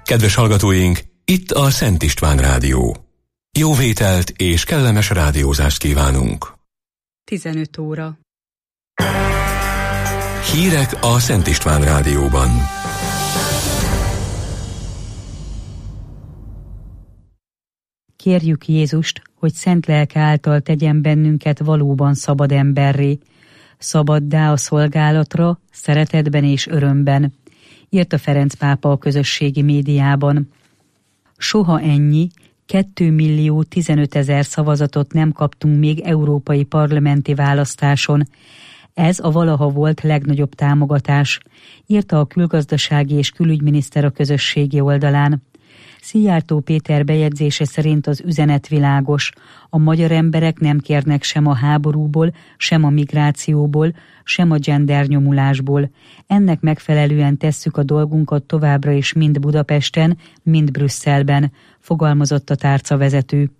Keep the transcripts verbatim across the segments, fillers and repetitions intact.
Kedves hallgatóink, itt a Szent István Rádió. Jó vételt és kellemes rádiózást kívánunk. tizenöt óra. Hírek a Szent István Rádióban. Kérjük Jézust, hogy szent lelke által tegyen bennünket valóban szabad emberré, szabaddá a szolgálatra, szeretetben és örömben, írta Ferenc pápa a közösségi médiában. Soha ennyi, kétmillió tizenötezer szavazatot nem kaptunk még európai parlamenti választáson. Ez a valaha volt legnagyobb támogatás, írta a külgazdasági és külügyminiszter a közösségi oldalán. Szijjártó Péter bejegyzése szerint az üzenet világos. A magyar emberek nem kérnek sem a háborúból, sem a migrációból, sem a gendernyomulásból. Ennek megfelelően tesszük a dolgunkat továbbra is mind Budapesten, mind Brüsszelben, fogalmazott a tárcavezető.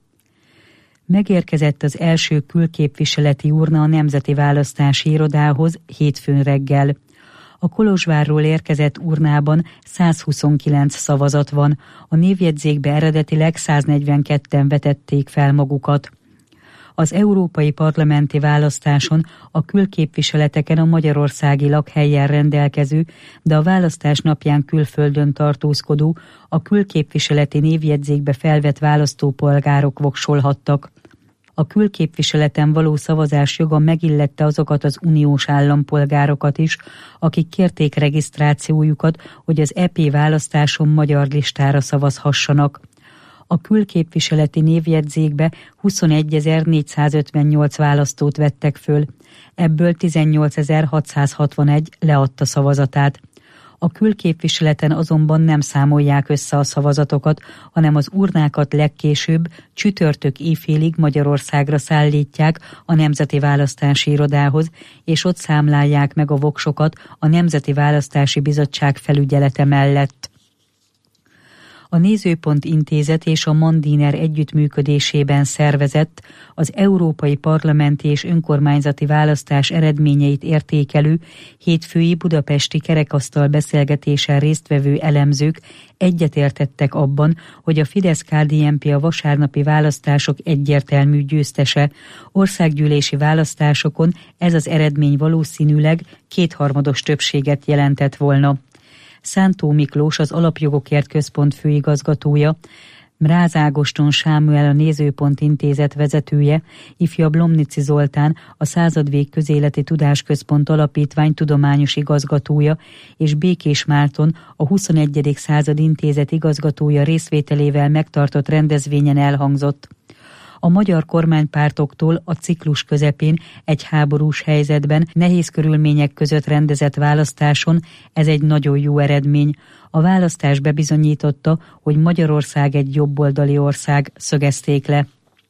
Megérkezett az első külképviseleti urna a Nemzeti Választási Irodához hétfőn reggel. A Kolozsvárról érkezett urnában százhuszonkilenc szavazat van, a névjegyzékbe eredetileg száznegyvenketten vetették fel magukat. Az európai parlamenti választáson a külképviseleteken a magyarországi lakhellyel rendelkező, de a választás napján külföldön tartózkodó, a külképviseleti névjegyzékbe felvett választópolgárok voksolhattak. A külképviseleten való szavazás joga megillette azokat az uniós állampolgárokat is, akik kérték regisztrációjukat, hogy az é pé választáson magyar listára szavazhassanak. A külképviseleti névjegyzékbe huszonegyezer-négyszázötvennyolc választót vettek föl, ebből tizennyolcezer-hatszázhatvanegy leadta szavazatát. A külképviseleten azonban nem számolják össze a szavazatokat, hanem az urnákat legkésőbb csütörtök éjfélig Magyarországra szállítják a Nemzeti Választási Irodához, és ott számlálják meg a voksokat a Nemzeti Választási Bizottság felügyelete mellett. A Nézőpont Intézet és a Mandiner együttműködésében szervezett, az európai parlamenti és önkormányzati választás eredményeit értékelő hétfői budapesti kerekasztal beszélgetésen résztvevő elemzők egyetértettek abban, hogy a Fidesz-ká dé en pé a vasárnapi választások egyértelmű győztese. Országgyűlési választásokon ez az eredmény valószínűleg kétharmados többséget jelentett volna. Szántó Miklós, az Alapjogokért Központ főigazgatója, Mráz Ágoston Sámuel, a Nézőpont Intézet vezetője, ifjabb Lomnici Zoltán, a Századvég Közéleti Tudásközpont Alapítvány tudományos igazgatója, és Békés Márton, a huszonegyedik század Intézet igazgatója részvételével megtartott rendezvényen elhangzott. A magyar kormánypártoktól a ciklus közepén egy háborús helyzetben, nehéz körülmények között rendezett választáson ez egy nagyon jó eredmény. A választás bebizonyította, hogy Magyarország egy jobboldali ország, szögezték le.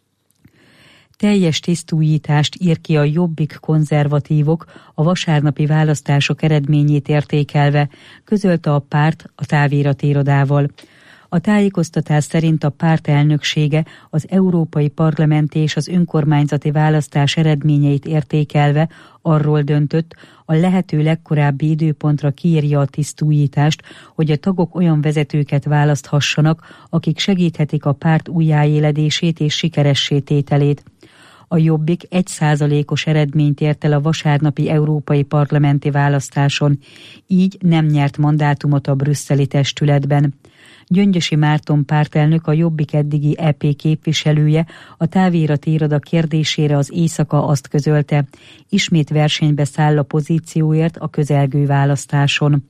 Teljes tisztújítást ír ki a Jobbik konzervatívok a vasárnapi választások eredményét értékelve, közölte a párt a távirati irodával. A tájékoztatás szerint a párt elnöksége az európai parlamenti és az önkormányzati választás eredményeit értékelve arról döntött, a lehető legkorábbi időpontra kiírja a tisztújítást, hogy a tagok olyan vezetőket választhassanak, akik segíthetik a párt újjáéledését és sikeressé tételét. A Jobbik egy százalékos eredményt ért el a vasárnapi európai parlamenti választáson, így nem nyert mandátumot a brüsszeli testületben. Gyöngyösi Márton pártelnök, a Jobbik eddigi é pé képviselője a távirati iroda kérdésére az éjszaka azt közölte, ismét versenybe száll a pozícióért a közelgő választáson.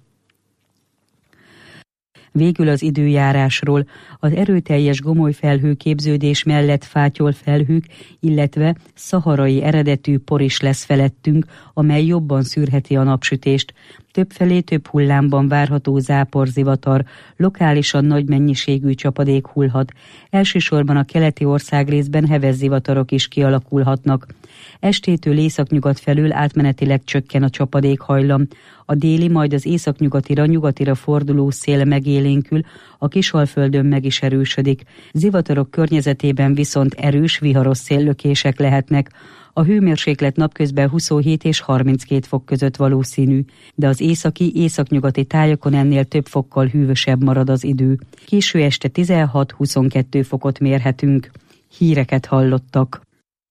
Végül az időjárásról. Az erőteljes gomolyfelhő képződés mellett fátyol felhők, illetve szaharai eredetű por is lesz felettünk, amely jobban szűrheti a napsütést. Többfelé több hullámban várható záporzivatar, lokálisan nagy mennyiségű csapadék hullhat. Elsősorban a keleti országrészben heves zivatarok is kialakulhatnak. Estétől északnyugat felől átmenetileg csökken a csapadékhajlam. A déli, majd az északnyugatira, nyugatira forduló szél megélénkül, a Kisalföldön meg is erősödik. Zivatarok környezetében viszont erős, viharos széllökések lehetnek. A hőmérséklet napközben huszonhét és harminckét fok között valószínű, de az északi, északnyugati tájakon ennél több fokkal hűvösebb marad az idő. Késő este tizenhat-huszonkettő fokot mérhetünk. Híreket hallottak.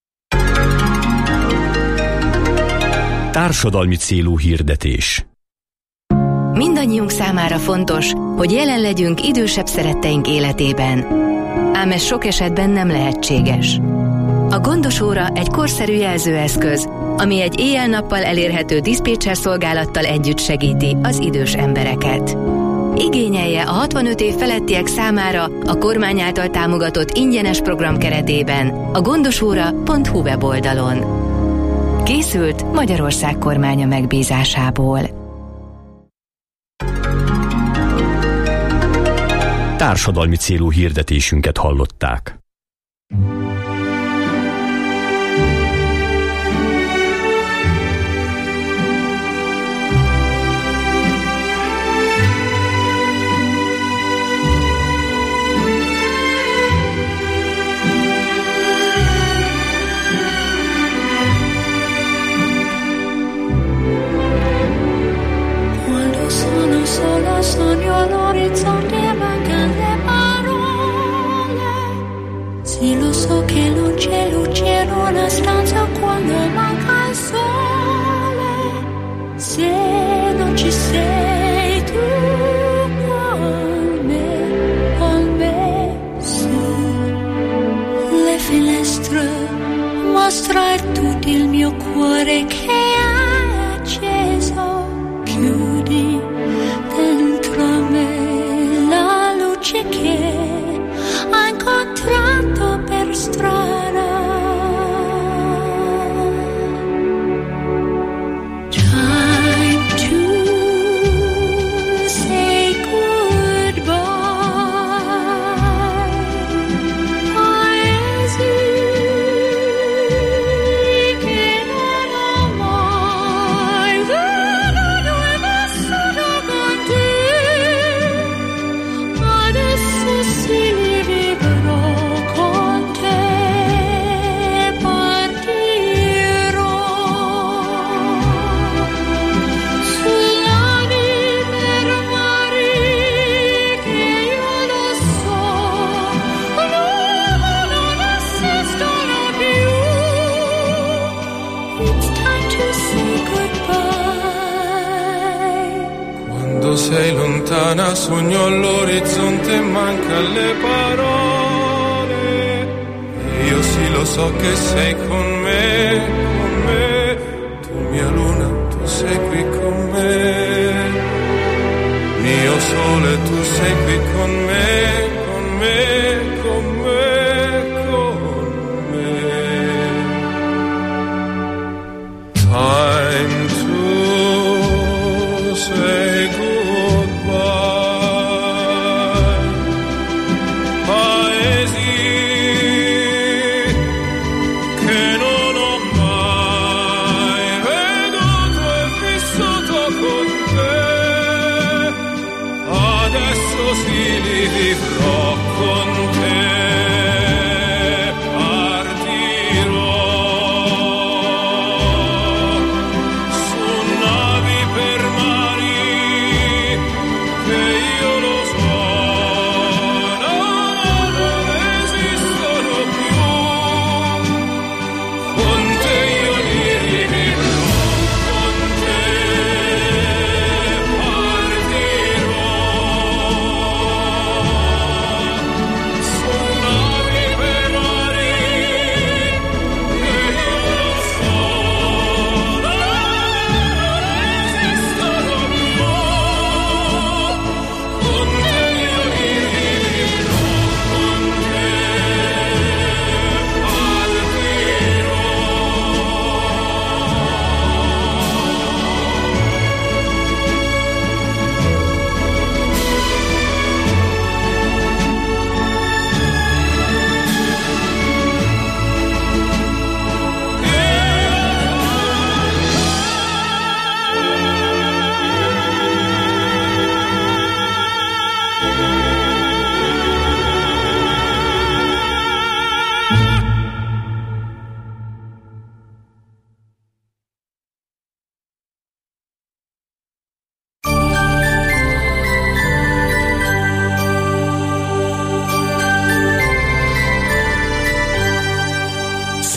Társadalmi célú hirdetés. Mindannyiunk számára fontos, hogy jelen legyünk idősebb szeretteink életében. Ám ez sok esetben nem lehetséges. A Gondos óra egy korszerű jelzőeszköz, ami egy éjjel-nappal elérhető diszpécser szolgálattal együtt segíti az idős embereket. Igényelje a hatvanöt év felettiek számára a kormány által támogatott ingyenes program keretében a gondosóra pont hu weboldalon. Készült Magyarország kormánya megbízásából. Társadalmi célú hirdetésünket hallották. Solo sogno all'orizzonte mancano le parole. Sì, lo so che non c'è luce in una stanza quando manca il sole. Se non ci sei tu con me, con me, sì. Le finestre mostra tutto il mio cuore che è acceso. Chiudi dentro me la luce che ho incontrato per strada. Time to say goodbye. Paesi che non ho mai veduto e vissuto con te. Adesso sì li vivrò con te. Partirò sull'ani per mari che io lo so non esistono più. It's time to say goodbye. Quando sei lontana sogno all'orizzonte e manca le parole. E io sì lo so che sei con me, con me. Tu mia luna, tu sei qui con me. Mio sole, tu sei qui con me, con me, con me, con me. Time to say goodbye. Paesi che non ho mai veduto e vissuto con te. Adesso sì li vivrò con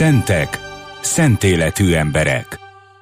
Szentek, szent életű emberek.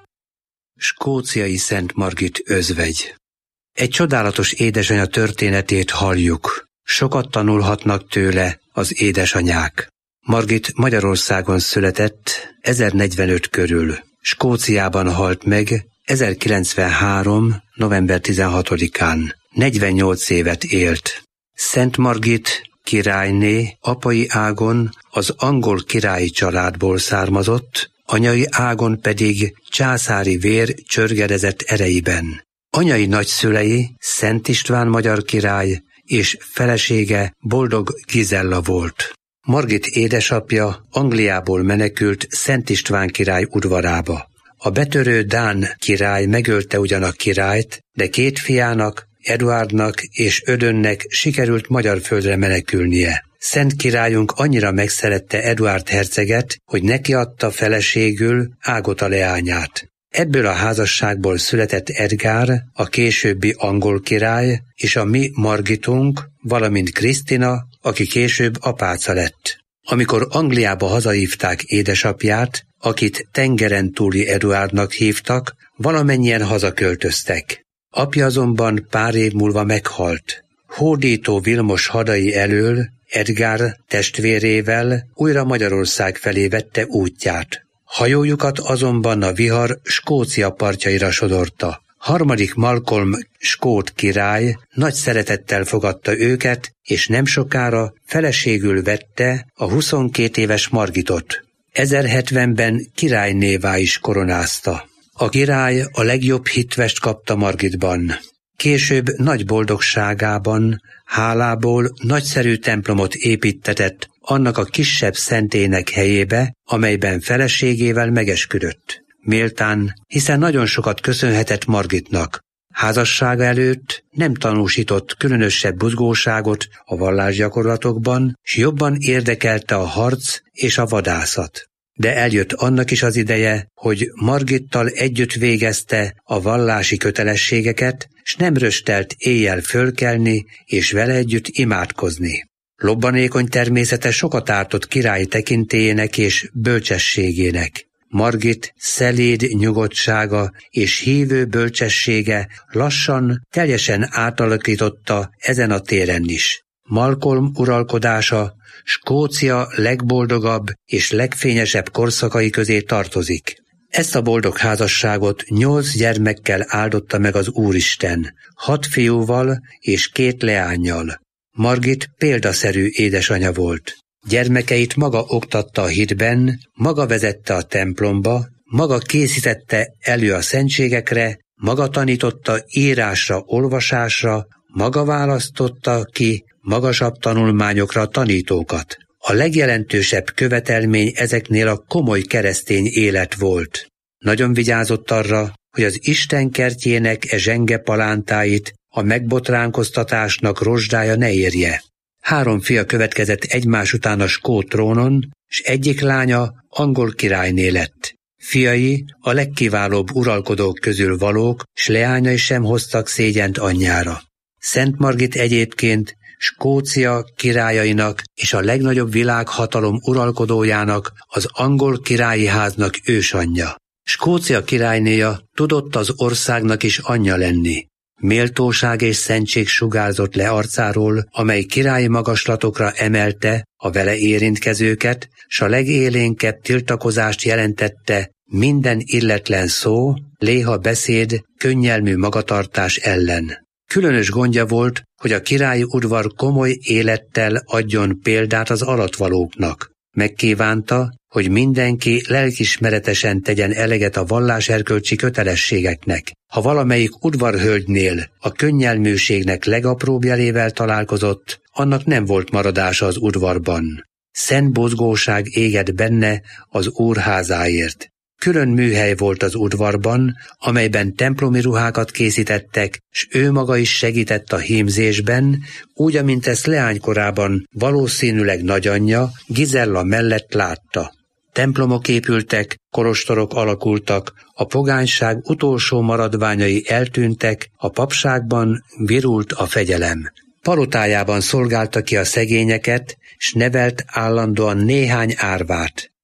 Skóciai Szent Margit özvegy. Egy csodálatos édesanyja történetét halljuk. Sokat tanulhatnak tőle az édesanyák. Margit Magyarországon született ezernegyvenöt körül. Skóciában halt meg ezerkilencvenhárom. november tizenhatodikán. negyvennyolc évet élt. Szent Margit királyné apai ágon az angol királyi családból származott, anyai ágon pedig császári vér csörgedezett ereiben. Anyai nagyszülei Szent István magyar király és felesége Boldog Gizella volt. Margit édesapja Angliából menekült Szent István király udvarába. A betörő dán király megölte ugyan a királyt, de két fiának, Eduárdnak és Ödönnek sikerült magyar földre menekülnie. Szent királyunk annyira megszerette Eduárd herceget, hogy neki adta feleségül Ágota leányát. Ebből a házasságból született Edgár, a későbbi angol király, és a mi Margitunk, valamint Krisztina, aki később apáca lett. Amikor Angliába hazahívták édesapját, akit tengeren túli Eduárdnak hívtak, valamennyien hazaköltöztek. Apja azonban pár év múlva meghalt. Hódító Vilmos hadai elől Edgár testvérével újra Magyarország felé vette útját. Hajójukat azonban a vihar Skócia partjaira sodorta. Harmadik Malcolm skót király nagy szeretettel fogadta őket, és nem sokára feleségül vette a huszonkét éves Margitot. ezerhetvenben királynévá is koronázta. A király a legjobb hitvest kapta Margitban. Később nagy boldogságában, hálából nagyszerű templomot építtetett annak a kisebb szentének helyébe, amelyben feleségével megesküdött. Méltán, hiszen nagyon sokat köszönhetett Margitnak. Házassága előtt nem tanúsított különösebb buzgóságot a vallásgyakorlatokban, s jobban érdekelte a harc és a vadászat. De eljött annak is az ideje, hogy Margittal együtt végezte a vallási kötelességeket, s nem röstelt éjjel fölkelni és vele együtt imádkozni. Lobbanékony természete sokat ártott királyi tekintélyének és bölcsességének. Margit szeléd nyugodtsága és hívő bölcsessége lassan, teljesen átalakította ezen a téren is. Malcolm uralkodása Skócia legboldogabb és legfényesebb korszakai közé tartozik. Ezt a boldog házasságot nyolc gyermekkel áldotta meg az Úristen, hat fiúval és két leánnyal. Margit példaszerű édesanya volt. Gyermekeit maga oktatta a hitben, maga vezette a templomba, maga készítette elő a szentségekre, maga tanította írásra, olvasásra, maga választotta ki magasabb tanulmányokra a tanítókat. A legjelentősebb követelmény ezeknél a komoly keresztény élet volt. Nagyon vigyázott arra, hogy az Isten kertjének e zsenge palántáit a megbotránkoztatásnak rozsdája ne érje. Három fia következett egymás után a skót trónon, s egyik lánya angol királyné lett. Fiai a legkiválóbb uralkodók közül valók, s leányai sem hoztak szégyent anyjára. Szent Margit egyébként Skócia királyainak és a legnagyobb világhatalom uralkodójának, az angol királyi háznak ősanyja. Skócia királynéja tudott az országnak is anyja lenni. Méltóság és szentség sugárzott le arcáról, amely királyi magaslatokra emelte a vele érintkezőket, s a legélénkebb tiltakozást jelentette minden illetlen szó, léha beszéd, könnyelmű magatartás ellen. Különös gondja volt, hogy a királyi udvar komoly élettel adjon példát az alattvalóknak. Megkívánta, hogy mindenki lelkismeretesen tegyen eleget a valláserkölcsi kötelességeknek. Ha valamelyik udvarhölgynél a könnyelműségnek legapróbb jelével találkozott, annak nem volt maradása az udvarban. Szent buzgóság égett benne az úrházáért. Külön műhely volt az udvarban, amelyben templomi ruhákat készítettek, s ő maga is segített a hímzésben, úgy, amint ezt leánykorában valószínűleg nagyanyja Gizella mellett látta. Templomok épültek, kolostorok alakultak, a pogányság utolsó maradványai eltűntek, a papságban virult a fegyelem. Palotájában szolgálta ki a szegényeket, s nevelt állandóan néhány árvát.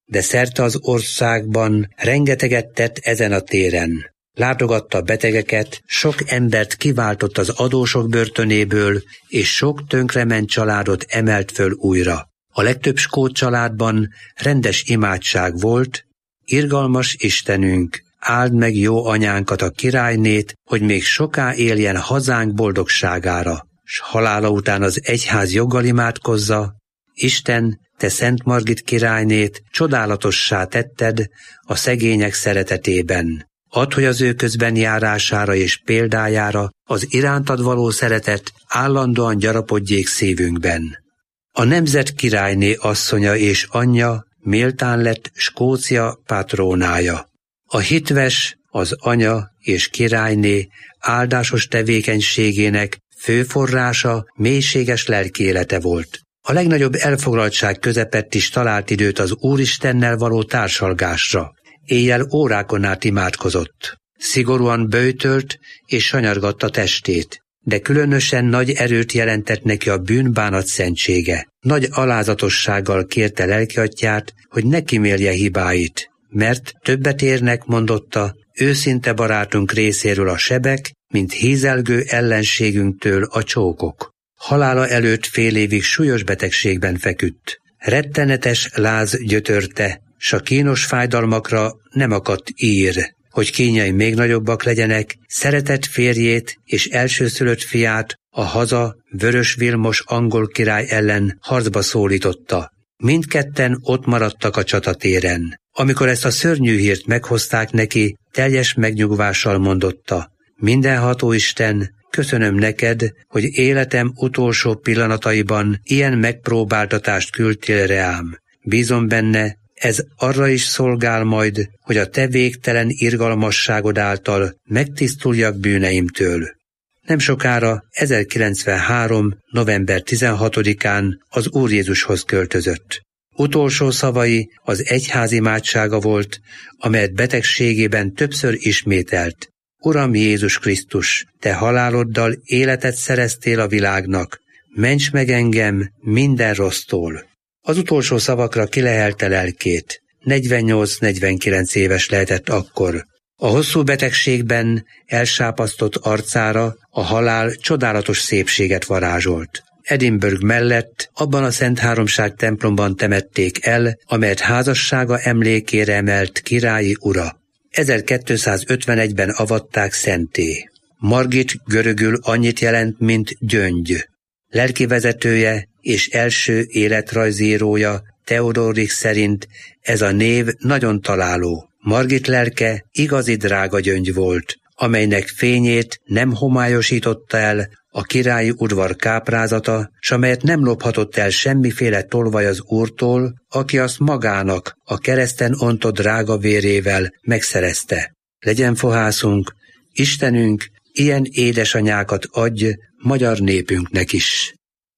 de szerte az országban rengeteget tett ezen a téren. Látogatta betegeket, sok embert kiváltott az adósok börtönéből, és sok tönkrement családot emelt föl újra. A legtöbb skót családban rendes imádság volt: irgalmas Istenünk, áld meg jó anyánkat, a királynét, hogy még soká éljen hazánk boldogságára, s halála után az egyház joggal imádkozza: Isten, te Szent Margit királynét csodálatossá tetted a szegények szeretetében. Add, hogy az ő közben járására és példájára az irántad való szeretet állandóan gyarapodjék szívünkben. A nemzet királyné asszonya és anyja méltán lett Skócia patrónája. A hitves, az anya és királyné áldásos tevékenységének fő forrása mélységes lelkiélete volt. A legnagyobb elfoglaltság közepett is talált időt az Úristennel való társalgásra. Éjjel órákon át imádkozott. Szigorúan böjtölt és sanyargatta testét, de különösen nagy erőt jelentett neki a bűnbánat szentsége. Nagy alázatossággal kérte lelkiatyját, hogy ne kimélje hibáit, mert többet érnek, mondotta, őszinte barátunk részéről a sebek, mint hízelgő ellenségünktől a csókok. Halála előtt fél évig súlyos betegségben feküdt. Rettenetes láz gyötörte, s a kínos fájdalmakra nem akadt ír, hogy kínjai még nagyobbak legyenek, szeretett férjét és elsőszülött fiát, a haza Vörös Vilmos angol király ellen harcba szólította. Mindketten ott maradtak a csatatéren. Amikor ezt a szörnyű hírt meghozták neki, teljes megnyugvással mondotta: mindenható Isten, köszönöm neked, hogy életem utolsó pillanataiban ilyen megpróbáltatást küldtél reám. Bízom benne, ez arra is szolgál majd, hogy a te végtelen irgalmasságod által megtisztuljak bűneimtől. Nem sokára, ezerkilencvenhárom. november tizenhatodikán az Úr Jézushoz költözött. Utolsó szavai az egyház imádsága volt, amelyet betegségében többször ismételt: Uram Jézus Krisztus, te haláloddal életet szereztél a világnak, ments meg engem minden rossztól. Az utolsó szavakra kilehelte lelkét. negyvennyolc-negyvenkilenc éves lehetett akkor. A hosszú betegségben elsápasztott arcára a halál csodálatos szépséget varázsolt. Edinburgh mellett abban a Szent Háromság templomban temették el, amelyet házassága emlékére emelt királyi ura. ezerkétszázötvenegyben avatták szentté. Margit görögül annyit jelent, mint gyöngy. Lelkivezetője és első életrajzírója Theodorik szerint ez a név nagyon találó. Margit lelke igazi drága gyöngy volt, amelynek fényét nem homályosította el a királyi udvar káprázata, s amelyet nem lophatott el semmiféle tolvaj az Úrtól, aki azt magának a kereszten ontott drága vérével megszerezte. Legyen fohászunk, Istenünk, ilyen édesanyákat adj magyar népünknek is.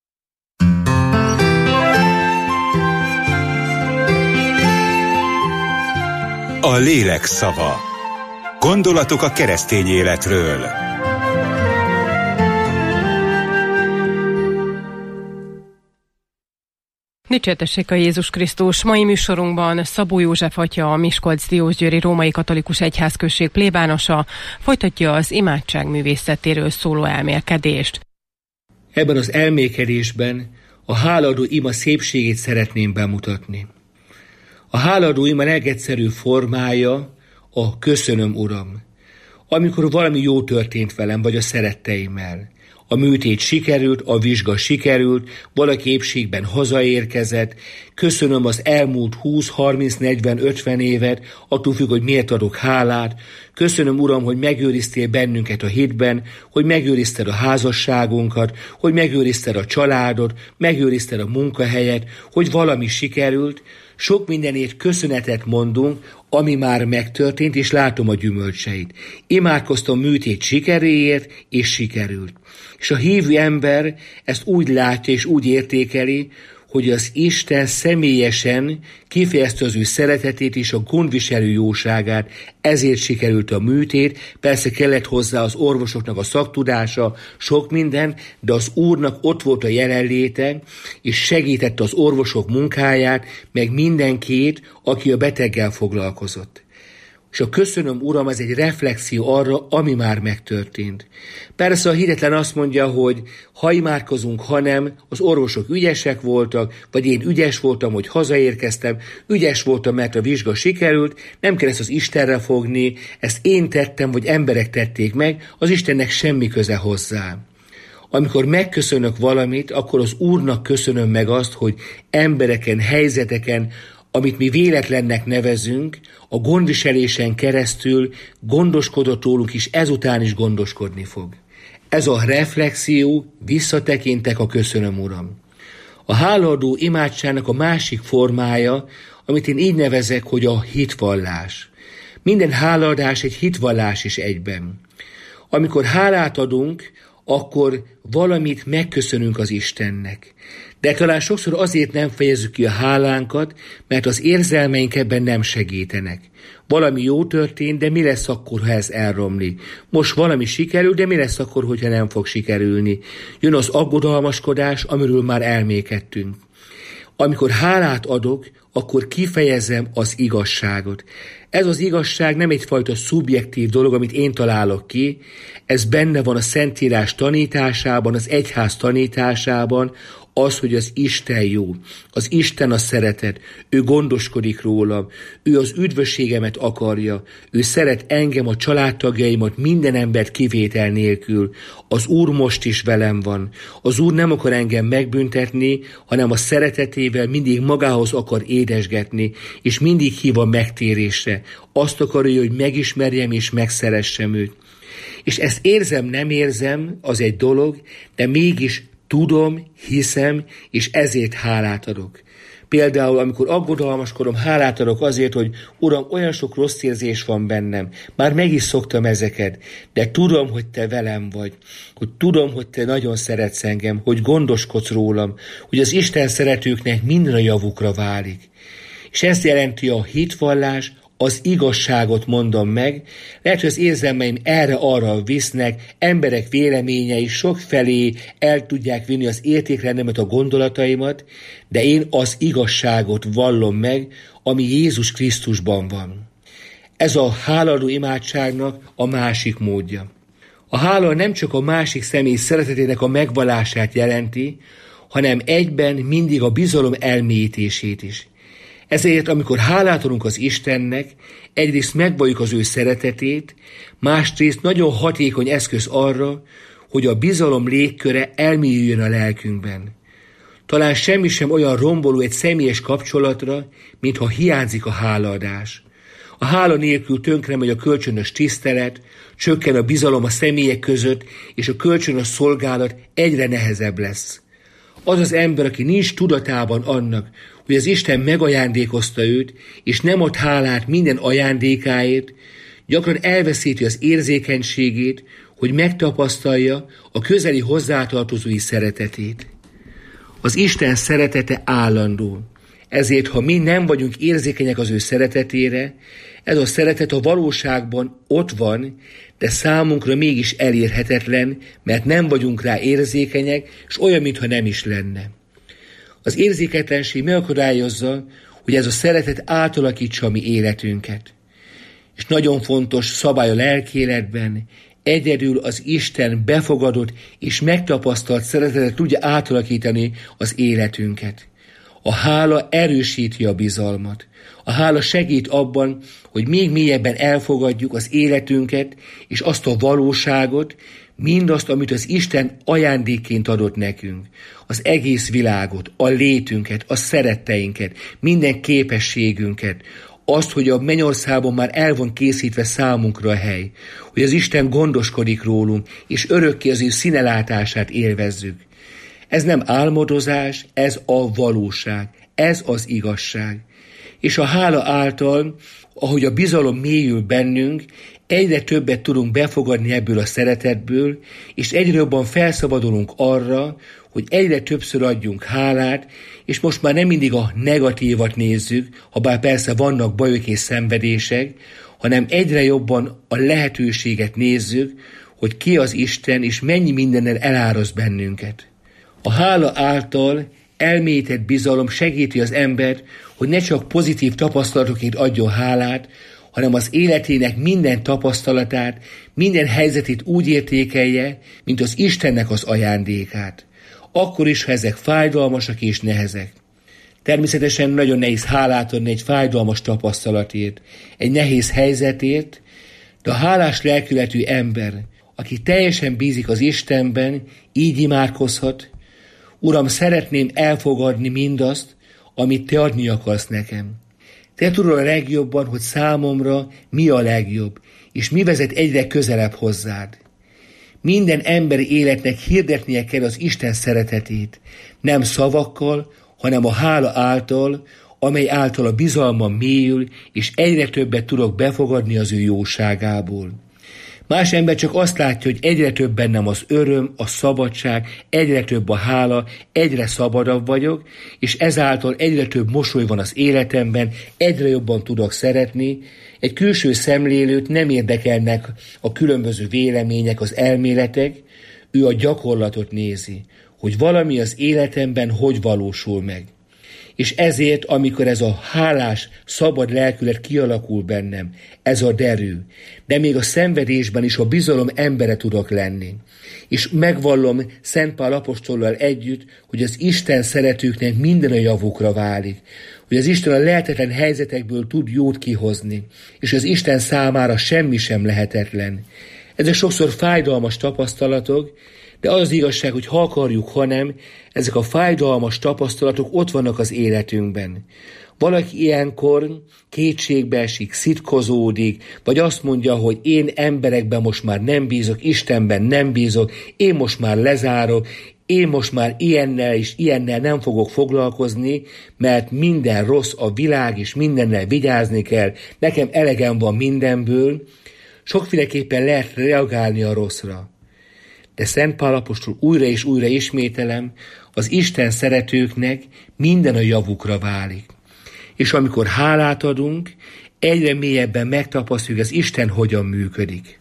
A lélek szava. Gondolatok a keresztény életről. Dicsértessék a Jézus Krisztus! Mai műsorunkban Szabó József atya, a Miskolc-Diósgyőri Római Katolikus Egyházközség plébánosa folytatja az imádság művészetéről szóló elmélkedést. Ebben az elmélkedésben a hálaadó ima szépségét szeretném bemutatni. A hálaadó ima legegyszerű formája a köszönöm, Uram. Amikor valami jó történt velem, vagy a szeretteimmel. A műtét sikerült, a vizsga sikerült, valaki épségben hazaérkezett, köszönöm az elmúlt húsz, harminc, negyven, ötven évet, attól függ, hogy miért adok hálát, köszönöm, Uram, hogy megőriztél bennünket a hitben, hogy megőrizted a házasságunkat, hogy megőrizted a családot, megőrizted a munkahelyet, hogy valami sikerült. Sok mindenért köszönetet mondunk, ami már megtörtént, és látom a gyümölcseit. Imádkoztam műtét sikeréért, és sikerült. És a hívő ember ezt úgy látja és úgy értékeli, hogy az Isten személyesen kifejezte az ő szeretetét és a gondviselő jóságát, ezért sikerült a műtét. Persze kellett hozzá az orvosoknak a szaktudása, sok minden, de az Úrnak ott volt a jelenléte, és segítette az orvosok munkáját, meg mindenkit, aki a beteggel foglalkozott. És a köszönöm, Uram, ez egy reflexió arra, ami már megtörtént. Persze a hitetlen azt mondja, hogy ha imádkozunk, ha nem, az orvosok ügyesek voltak, vagy én ügyes voltam, hogy hazaérkeztem, ügyes voltam, mert a vizsga sikerült, nem kell ezt az Istenre fogni, ezt én tettem, vagy emberek tették meg, az Istennek semmi köze hozzá. Amikor megköszönök valamit, akkor az Úrnak köszönöm meg azt, hogy embereken, helyzeteken, amit mi véletlennek nevezünk, a gondviselésen keresztül gondoskodott rólunk, és ezután is gondoskodni fog. Ez a reflexió, visszatekintek a köszönöm, Uram. A hálaadó imádságnak a másik formája, amit én így nevezek, hogy a hitvallás. Minden hálaadás egy hitvallás is egyben. Amikor hálát adunk, akkor valamit megköszönünk az Istennek. De talán sokszor azért nem fejezzük ki a hálánkat, mert az érzelmeink ebben nem segítenek. Valami jó történt, de mi lesz akkor, ha ez elromlik? Most valami sikerül, de mi lesz akkor, hogyha nem fog sikerülni? Jön az aggodalmaskodás, amiről már elmékedtünk. Amikor hálát adok, akkor kifejezem az igazságot. Ez az igazság nem egyfajta szubjektív dolog, amit én találok ki, ez benne van a Szentírás tanításában, az egyház tanításában, az, hogy az Isten jó, az Isten a szeretet, ő gondoskodik rólam, ő az üdvösségemet akarja, ő szeret engem, a családtagjaimat, minden embert kivétel nélkül. Az Úr most is velem van. Az Úr nem akar engem megbüntetni, hanem a szeretetével mindig magához akar édesgetni, és mindig hív a megtérésre. Azt akarja, hogy megismerjem és megszeressem őt. És ezt érzem, nem érzem, az egy dolog, de mégis tudom, hiszem, és ezért hálát adok. Például, amikor aggodalmaskodom, hálát adok azért, hogy Uram, olyan sok rossz érzés van bennem, már meg is szoktam ezeket, de tudom, hogy Te velem vagy, hogy tudom, hogy Te nagyon szeretsz engem, hogy gondoskodsz rólam, hogy az Isten szeretőknek minden a javukra válik. És ezt jelenti a hitvallás, az igazságot mondom meg, lehet, hogy az érzelmeim erre-arra visznek, emberek véleményei sokfelé el tudják vinni az értékrendemet, a gondolataimat, de én az igazságot vallom meg, ami Jézus Krisztusban van. Ez a hálaadó imádságnak a másik módja. A hála nem csak a másik személy szeretetének a megvallását jelenti, hanem egyben mindig a bizalom elmélyítését is. Ezért, amikor hálát adunk az Istennek, egyrészt megvalljuk az ő szeretetét, másrészt nagyon hatékony eszköz arra, hogy a bizalom légköre elmélyüljön a lelkünkben. Talán semmi sem olyan romboló egy személyes kapcsolatra, mintha hiányzik a hálaadás. A hála nélkül tönkre megy a kölcsönös tisztelet, csökken a bizalom a személyek között, és a kölcsönös szolgálat egyre nehezebb lesz. Az az ember, aki nincs tudatában annak, hogy az Isten megajándékozta őt, és nem ad hálát minden ajándékáért, gyakran elveszíti az érzékenységét, hogy megtapasztalja a közeli hozzátartozói szeretetét. Az Isten szeretete állandó. Ezért, ha mi nem vagyunk érzékenyek az ő szeretetére, ez a szeretet a valóságban ott van, de számunkra mégis elérhetetlen, mert nem vagyunk rá érzékenyek, és olyan, mintha nem is lenne. Az érzéketlenség megakadályozza, hogy ez a szeretet átalakítsa a mi életünket. És nagyon fontos szabály a lelkéletben, egyedül az Isten befogadott és megtapasztalt szeretetet tudja átalakítani az életünket. A hála erősíti a bizalmat. A hála segít abban, hogy még mélyebben elfogadjuk az életünket és azt a valóságot, mindazt, amit az Isten ajándékként adott nekünk. Az egész világot, a létünket, a szeretteinket, minden képességünket, azt, hogy a mennyországban már el van készítve számunkra a hely, hogy az Isten gondoskodik rólunk, és örökké az ő színelátását élvezzük. Ez nem álmodozás, ez a valóság, ez az igazság. És a hála által, ahogy a bizalom mélyül bennünk, egyre többet tudunk befogadni ebből a szeretetből, és egyre jobban felszabadulunk arra, hogy hogy egyre többször adjunk hálát, és most már nem mindig a negatívat nézzük, ha bár persze vannak bajok és szenvedések, hanem egyre jobban a lehetőséget nézzük, hogy ki az Isten, és mennyi mindennel eláraszt bennünket. A hála által elmélyített bizalom segíti az embert, hogy ne csak pozitív tapasztalatokért adjon hálát, hanem az életének minden tapasztalatát, minden helyzetét úgy értékelje, mint az Istennek az ajándékát. Akkor is, ha ezek fájdalmasak és nehezek. Természetesen nagyon nehéz hálát adni egy fájdalmas tapasztalatért, egy nehéz helyzetért, de a hálás lelkületű ember, aki teljesen bízik az Istenben, így imádkozhat: Uram, szeretném elfogadni mindazt, amit Te adni akarsz nekem. Te tudod a legjobban, hogy számomra mi a legjobb, és mi vezet egyre közelebb hozzád. Minden emberi életnek hirdetnie kell az Isten szeretetét, nem szavakkal, hanem a hála által, amely által a bizalmam mélyül, és egyre többet tudok befogadni az ő jóságából. Más ember csak azt látja, hogy egyre több bennem az öröm, a szabadság, egyre több a hála, egyre szabadabb vagyok, és ezáltal egyre több mosoly van az életemben, egyre jobban tudok szeretni. Egy külső szemlélőt nem érdekelnek a különböző vélemények, az elméletek, ő a gyakorlatot nézi, hogy valami az életemben hogy valósul meg. És ezért, amikor ez a hálás, szabad lelkület kialakul bennem, ez a derű, de még a szenvedésben is a bizalom embere tudok lenni. És megvallom Szent Pál apostollal együtt, hogy az Isten szeretőknek minden a javukra válik, hogy az Isten a lehetetlen helyzetekből tud jót kihozni, és az Isten számára semmi sem lehetetlen. Ezek sokszor fájdalmas tapasztalatok, de az az igazság, hogy ha akarjuk, ha nem, ezek a fájdalmas tapasztalatok ott vannak az életünkben. Valaki ilyenkor kétségbe esik, szitkozódik, vagy azt mondja, hogy én emberekben most már nem bízok, Istenben nem bízok, én most már lezárok, én most már ilyennel és ilyennel nem fogok foglalkozni, mert minden rossz a világ, és mindennel vigyázni kell, nekem elegem van mindenből. Sokféleképpen lehet reagálni a rosszra. De Szent Pál apostol újra és újra ismételem, az Isten szeretőknek minden a javukra válik. És amikor hálát adunk, egyre mélyebben megtapasztaljuk, az Isten hogyan működik.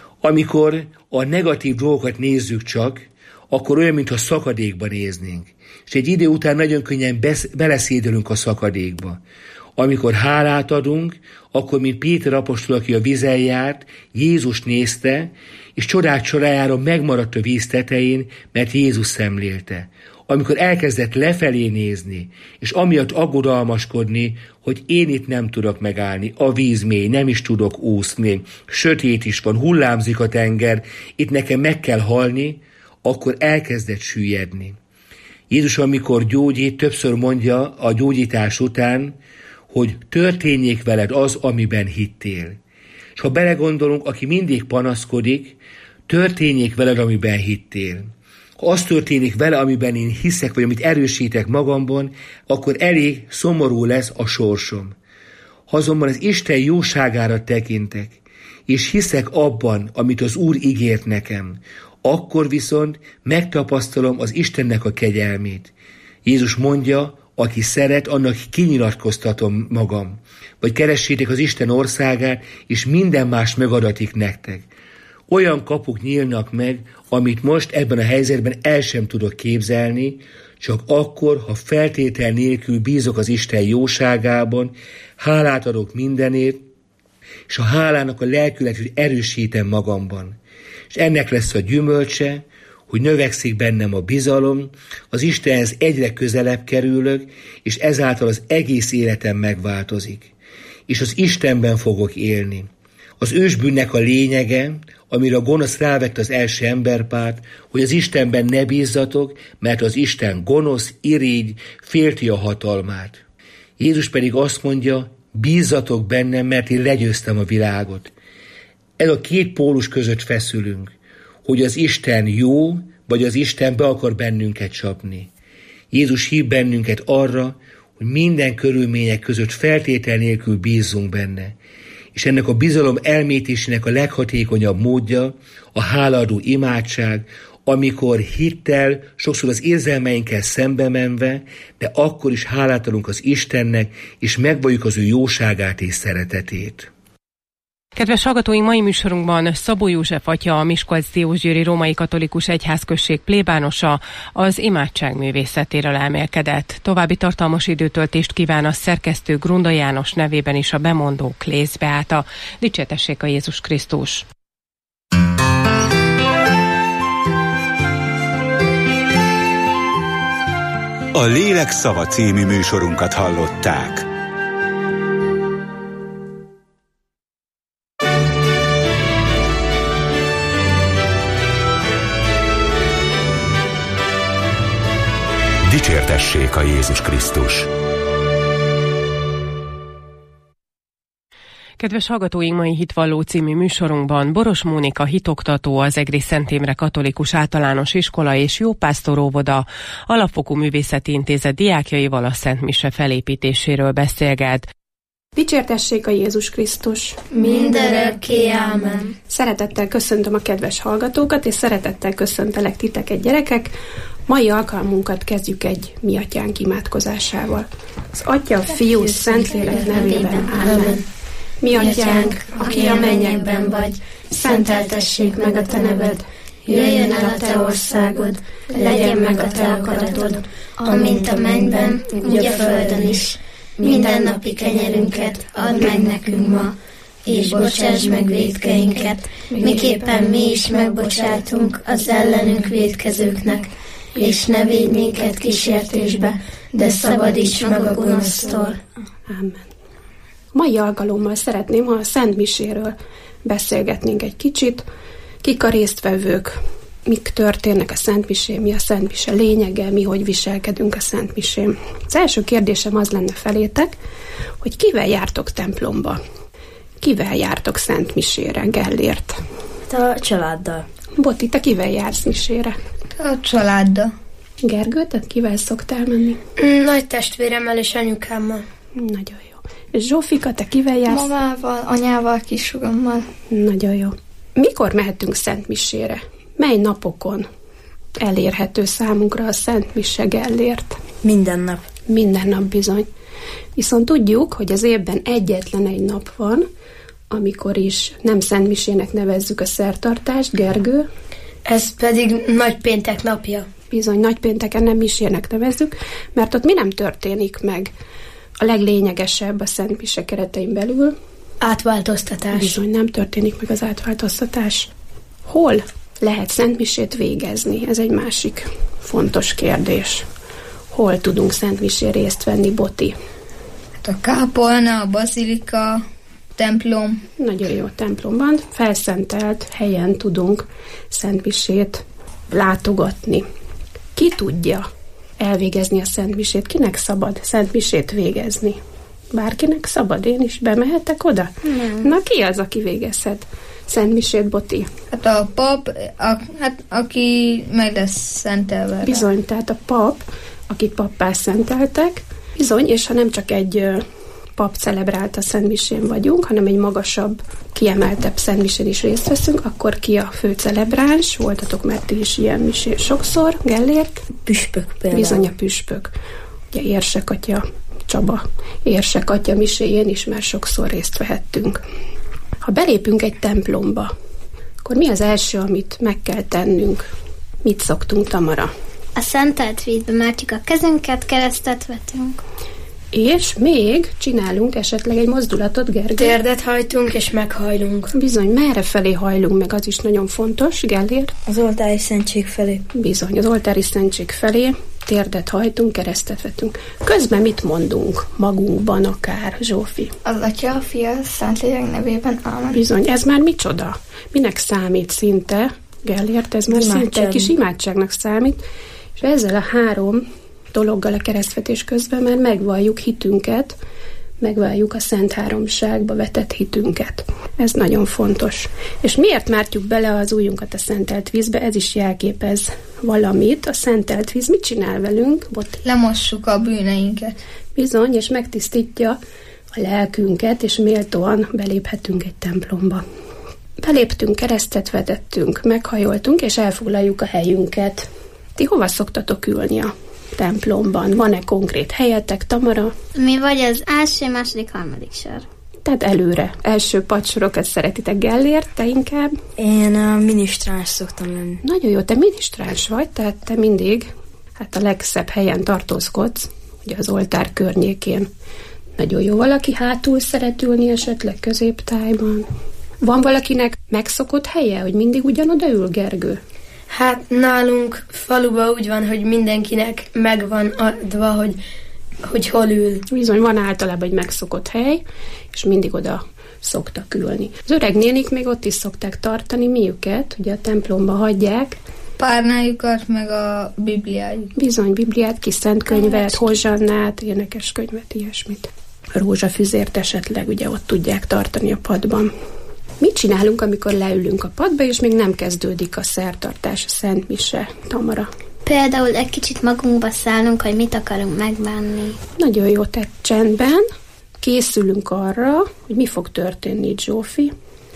Amikor a negatív dolgokat nézzük csak, akkor olyan, mintha szakadékba néznénk. És egy idő után nagyon könnyen besz- beleszédelünk a szakadékba. Amikor hálát adunk, akkor, mint Péter apostol, aki a vízen járt, Jézus nézte, és csodák csodájára megmaradt a víz tetején, mert Jézus szemlélte. Amikor elkezdett lefelé nézni, és amiatt aggodalmaskodni, hogy én itt nem tudok megállni, a víz mély, nem is tudok úszni, sötét is van, hullámzik a tenger, itt nekem meg kell halni, akkor elkezdett süllyedni. Jézus, amikor gyógyít, többször mondja a gyógyítás után, hogy történjék veled az, amiben hittél. És ha belegondolunk, aki mindig panaszkodik, történjék veled, amiben hittél. Ha az történik vele, amiben én hiszek, vagy amit erősítek magamban, akkor elég szomorú lesz a sorsom. Ha azonban az Isten jóságára tekintek, és hiszek abban, amit az Úr ígért nekem, akkor viszont megtapasztalom az Istennek a kegyelmét. Jézus mondja, aki szeret, annak kinyilatkoztatom magam. Vagy keressétek az Isten országát, és minden más megadatik nektek. Olyan kapuk nyílnak meg, amit most ebben a helyzetben el sem tudok képzelni, csak akkor, ha feltétel nélkül bízok az Isten jóságában, hálát adok mindenért, és a hálának a lelkületét erősítem magamban. És ennek lesz a gyümölcse, hogy növekszik bennem a bizalom, az Istenhez egyre közelebb kerülök, és ezáltal az egész életem megváltozik. És az Istenben fogok élni. Az ősbűnnek a lényege, amire a gonosz rávett az első emberpárt, hogy az Istenben ne bízzatok, mert az Isten gonosz, irigy, félti a hatalmát. Jézus pedig azt mondja, bízzatok bennem, mert én legyőztem a világot. Ez a két pólus között feszülünk, hogy az Isten jó, vagy az Isten be akar bennünket csapni. Jézus hív bennünket arra, hogy minden körülmények között feltétel nélkül bízzunk benne. És ennek a bizalom elmélyítésének a leghatékonyabb módja a hálaadó imádság, amikor hittel, sokszor az érzelmeinkkel szembe menve, de akkor is hálát adunk az Istennek, és megvalljuk az ő jóságát és szeretetét. Kedves hallgatóink, mai műsorunkban Szabó József atya, a Miskolc-Diósgyőri Római Katolikus Egyházközség plébánosa az imádság művészetéről elmélkedett. További tartalmas időtöltést kíván a szerkesztő Grunda János nevében is a bemondó Klész Beáta. Dicsértessék a Jézus Krisztus! A Lélek szava című műsorunkat hallották. Dicsértessék a Jézus Krisztus! Kedves hallgatóink, mai Hitvalló című műsorunkban Boros Mónika hitoktató, az Egri Szent Imre Katolikus Általános Iskola és Jópásztor óvoda Alapfokú Művészeti Intézet diákjaival a Szent Mise felépítéséről beszélget. Dicsértessék a Jézus Krisztus! Mindörökké, ámen! Szeretettel köszöntöm a kedves hallgatókat, és szeretettel köszöntelek titeket, gyerekek! Mai alkalmunkat kezdjük egy Mi Atyánk imádkozásával. Az Atya, Fiú, Szentlélek nevében, ámen! Mi Atyánk, aki a mennyekben vagy, szenteltessék meg a te neved, jöjjön el a te országod, legyen meg a te akaratod, amint a mennyben, úgy a földön is. Mindennapi kenyerünket add meg nekünk ma, és bocsáss meg vétkeinket, miképpen mi is megbocsátunk az ellenünk vétkezőknek, és ne védj minket kísértésbe, de szabadíts meg a gonosztól. Amen. Mai alkalommal szeretném, ha a Szent Miséről beszélgetnénk egy kicsit. Kik a résztvevők, mik történnek a Szent Misén, mi a Szent Mise lényege, mi hogy viselkedünk a Szent Misén. Az első kérdésem az lenne felétek, hogy kivel jártok templomba? Kivel jártok Szent Misére, Gellért? A családdal. Boti, te kivel jársz misére? A családdal. Gergő, te kivel szoktál menni? Nagy testvéremmel és anyukámmal. Nagyon jó. És Zsófika, te kivel jársz? Mamával, anyával, kisugammal. Nagyon jó. Mikor mehetünk Szent Misére? Mely napokon elérhető számunkra a Szent Mise Gellért? Minden nap. Minden nap bizony. Viszont tudjuk, hogy az évben egyetlen egy nap van, amikor is nem Szent Misének nevezzük a szertartást, Gergő. Ez pedig Nagypéntek napja. Bizony, Nagypénteken nem misének nevezzük, mert ott mi nem történik meg? A leglényegesebb a Szent Mise keretein belül. Átváltoztatás. Bizony, nem történik meg az átváltoztatás. Hol lehet Szent Misét végezni? Ez egy másik fontos kérdés. Hol tudunk Szent Misén részt venni, Boti? Hát a kápolna, a bazilika, templom. Nagyon jó, templomban felszentelt helyen tudunk Szent Misét látogatni. Ki tudja elvégezni a Szent Misét? Kinek szabad Szent Misét végezni? Bárkinek szabad? Én is bemehetek oda? Nem. Na, ki az, aki végezhet Szent Misét, Boti? Hát a pap, a, hát aki meg lesz szentelve. Bizony, tehát a pap, akit pappá szenteltek, bizony, és ha nem csak egy pap celebrált a Szent Misén vagyunk, hanem egy magasabb, kiemeltebb Szent Misén is részt veszünk, akkor ki a fő celebráns? Voltatok már ti is ilyen misén sokszor, Gellért? Püspök például. Bizony a püspök. Ugye Érsek atya, Csaba Érsek atya miséjén is már sokszor részt vehettünk. Ha belépünk egy templomba, akkor mi az első, amit meg kell tennünk? Mit szoktunk, Tamara? A szentelt vízbe mártjuk a kezünket, keresztet vetünk. És még csinálunk esetleg egy mozdulatot, Gergő? Térdet hajtunk és meghajlunk. Bizony, merre felé hajlunk meg, az is nagyon fontos, Gellért? Az oltári szentség felé. Bizony, az oltári szentség felé térdet hajtunk, keresztet vetünk. Közben mit mondunk magunkban akár, Zsófi? Az Atya, a Fia, Szentlélek nevében, ámen. Bizony, ez már micsoda? Minek számít szinte, Gellért? Ez már Imádság. szinte egy kis imádságnak számít, és ezzel a három dologgal a keresztvetés közben már megvalljuk hitünket, megvalljuk a Szent Háromságba vetett hitünket. Ez nagyon fontos. És miért mártjuk bele az ujjunkat a szentelt vízbe? Ez is jelképez valamit. A szentelt víz mit csinál velünk? Boti? Lemossuk a bűneinket. Bizony, és megtisztítja a lelkünket, és méltóan beléphetünk egy templomba. Beléptünk, keresztet vetettünk, meghajoltunk, és elfoglaljuk a helyünket. Ti hova szoktatok ülni a templomban? Van-e konkrét helyetek, Tamara? Mi vagy az első, második, harmadik sor. Tehát előre. Első padsorokat szeretitek. Gellért, te inkább? Én a minisztráns szoktam lenni. Nagyon jó, te minisztráns vagy, tehát te mindig hát a legszebb helyen tartózkodsz, ugye az oltár környékén. Nagyon jó. Valaki hátul szeret ülni, esetleg középtájban? Van valakinek megszokott helye, hogy mindig ugyanoda ül, Gergő? Hát nálunk faluban úgy van, hogy mindenkinek megvan adva, hogy, hogy hol ül. Bizony, van általában egy megszokott hely, és mindig oda szoktak ülni. Az öreg nénik még ott is szokták tartani mi őket, ugye a templomba hagyják. Párnájukat, meg a Bibliájuk. Bizony, Bibliát, kis szentkönyvet, hozsannát, énekes könyvet, ilyesmit. Rózsafüzért esetleg ugye ott tudják tartani a padban. Mit csinálunk, amikor leülünk a padba, és még nem kezdődik a szertartás, a Szent Mise, Tamara? Például egy kicsit magunkba szállunk, hogy mit akarunk megbánni. Nagyon jó, tehát csendben készülünk arra, hogy mi fog történni, Zsófi.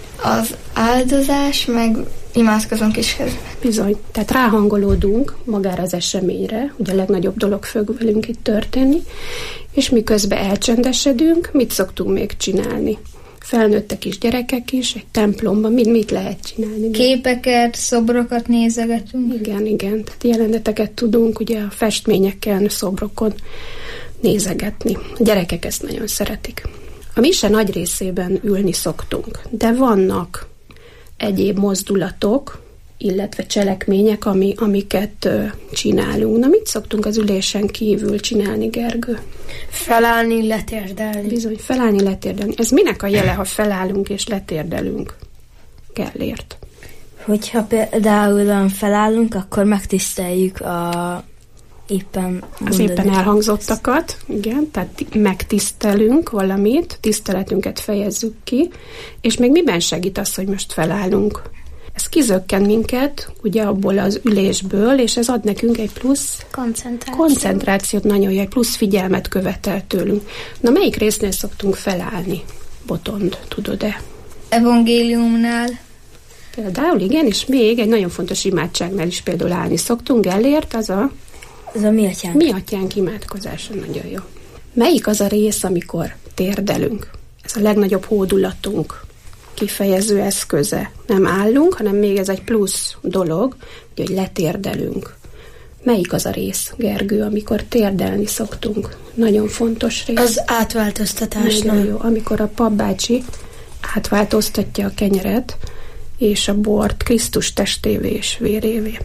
Az áldozás, meg imádkozunk is közben. Bizony, tehát ráhangolódunk magára az eseményre, ugye a legnagyobb dolog fog velünk itt történni, és miközben elcsendesedünk, mit szoktunk még csinálni? Felnőttek is, gyerekek is, egy templomban, mit, mit lehet csinálni? Képeket, szobrokat nézegetünk. Igen, igen, tehát jeleneteket tudunk ugye a festményeken, szobrokon nézegetni. A gyerekek ezt nagyon szeretik. A mise nagy részében ülni szoktunk, de vannak egyéb mozdulatok, illetve cselekmények, ami, amiket ö, csinálunk. Na, mit szoktunk az ülésen kívül csinálni, Gergő? Felállni, letérdelni. Bizony, felállni, letérdelni. Ez minek a jele, ha felállunk és letérdelünk? Gellért. Hogyha például felállunk, akkor megtiszteljük a éppen az éppen elhangzottakat, igen, tehát megtisztelünk valamit, tiszteletünket fejezzük ki, és még miben segít az, hogy most felállunk? Ez kizökken minket, ugye abból az ülésből, és ez ad nekünk egy plusz koncentrációt, koncentrációt nagyon jó, egy plusz figyelmet követel tőlünk. Na, melyik résznél szoktunk felállni? Botond, tudod-e? Evangéliumnál. Például, igen, és még egy nagyon fontos imádságnál is például állni szoktunk. Gellért, az a Ez a mi atyánk. Mi atyánk imádkozása, nagyon jó. Melyik az a rész, amikor térdelünk? Ez a legnagyobb hódulatunk kifejező eszköze. Nem állunk, hanem még ez egy plusz dolog, hogy letérdelünk. Melyik az a rész, Gergő, amikor térdelni szoktunk? Nagyon fontos rész. Az átváltoztatás. Nagyon jó, amikor a papbácsi átváltoztatja a kenyeret és a bort Krisztus testévé és vérévé.